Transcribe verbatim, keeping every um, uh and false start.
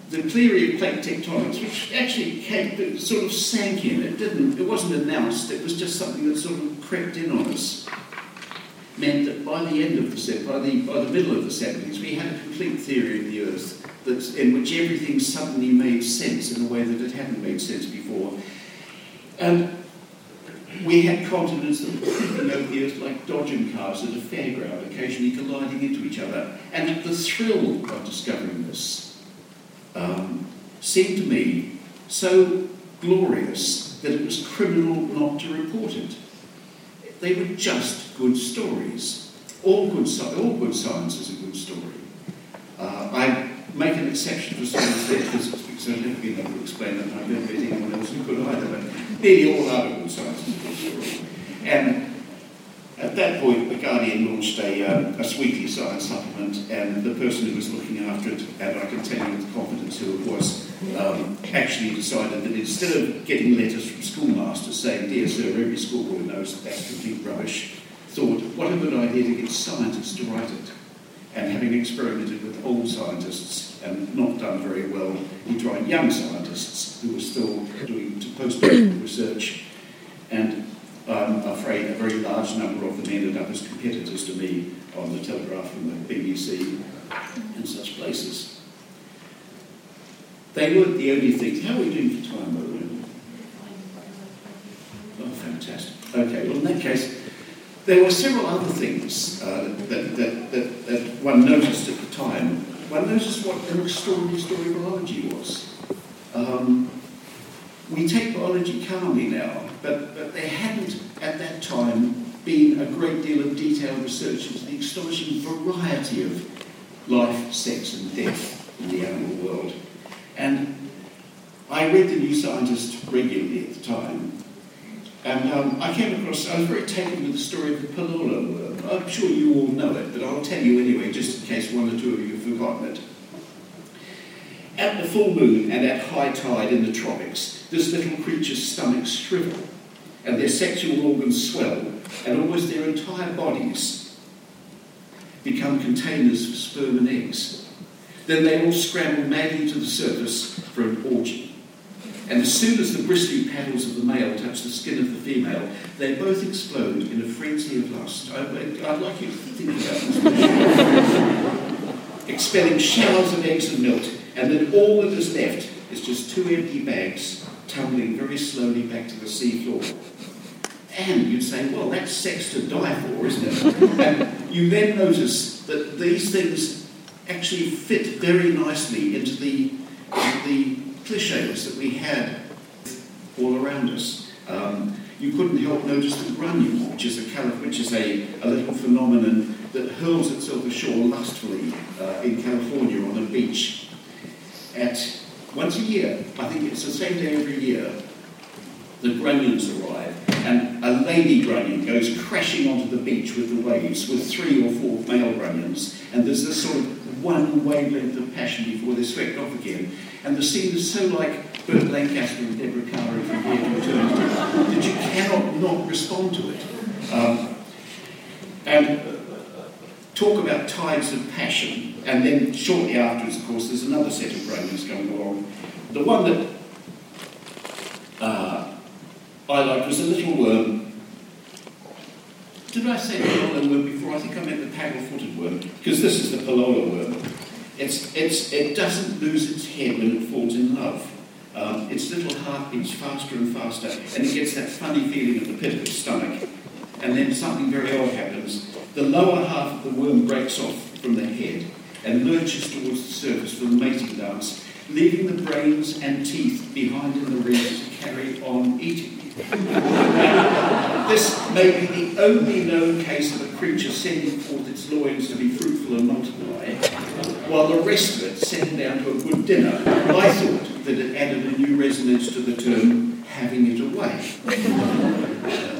the theory of plate tectonics, which actually came, it sort of sank in. It didn't. It wasn't announced. It was just something that sort of crept in on us. Meant that by the end of the set, by the by the middle of the seventies, we had a complete theory of the Earth that's in which everything suddenly made sense in a way that it hadn't made sense before, and we had continents that were creeping over the Earth like dodgem cars at a fairground, occasionally colliding into each other. And the thrill of discovering this um, seemed to me so glorious that it was criminal not to report it. They were just good stories. All good, all good science is a good story. Uh, I make an exception for solid-state physics because I've never been able to explain it, and I've never met anyone else who could either, but nearly all other good science is a good story. And at that point, The Guardian launched a, uh, a weekly science supplement, and the person who was looking after it, and I can tell you with confidence who it was, um, actually decided that instead of getting letters from schoolmasters saying, "Dear sir, every schoolboy knows that that's complete rubbish," thought, what a good idea to get scientists to write it. And having experimented with old scientists and not done very well, he tried young scientists who were still doing postdoctoral research, and I'm afraid a very large number of them ended up as competitors to me on the Telegraph and the B B C and such places. They weren't the only things. How are we doing for time, Maroon? Oh, fantastic. Okay, well, in that case, there were several other things uh, that, that, that, that one noticed at the time. One noticed what an extraordinary story biology was. Um, we take biology calmly now, but, but there hadn't at that time been a great deal of detailed research into the astonishing variety of life, sex and death in the animal world. And I read The New Scientist regularly at the time, and um, I came across, I was very taken with the story of the Palolo worm. I'm sure you all know it, but I'll tell you anyway, just in case one or two of you have forgotten it. At the full moon and at high tide in the tropics, this little creature's stomachs shrivel, and their sexual organs swell, and almost their entire bodies become containers for sperm and eggs. Then they all scramble madly to the surface for an orgy. And as soon as the bristly paddles of the male touch the skin of the female, they both explode in a frenzy of lust. I, I'd like you to think about this. Expelling showers of eggs and milk, and then all that is left is just two empty bags tumbling very slowly back to the sea floor. And you'd say, well, that's sex to die for, isn't it? And you then notice that these things actually fit very nicely into the, the cliches that we had all around us. Um, you couldn't help notice the grunion, which is a colour, which is a, a little phenomenon that hurls itself ashore lustfully uh, in California on a beach. At once a year, I think it's the same day every year, the grunions arrive, and a lady grunion goes crashing onto the beach with the waves with three or four male grunions, and there's this sort of one wavelength of passion before they're swept off again. And the scene is so like Burt Lancaster and Deborah Cowrie from Here to Eternity that you cannot not respond to it. Um, and talk about tides of passion, and then shortly afterwards, of course, there's another set of grunions going along. The one that uh, I liked was a little worm. Did I say Palolo worm before? I think I meant the paddle-footed worm, because this is the Palolo worm. It's, it's, it doesn't lose its head when it falls in love. Um, its little heart beats faster and faster, and it gets that funny feeling at the pit of its stomach. And then something very odd happens. The lower half of the worm breaks off from the head and lurches towards the surface for the mating dance, leaving the brains and teeth behind in the rear to carry on eating. This may be the only known case of a creature sending forth its loins to be fruitful and multiply, while the rest of it settled down to a good dinner. I thought that it added a new resonance to the term having it away.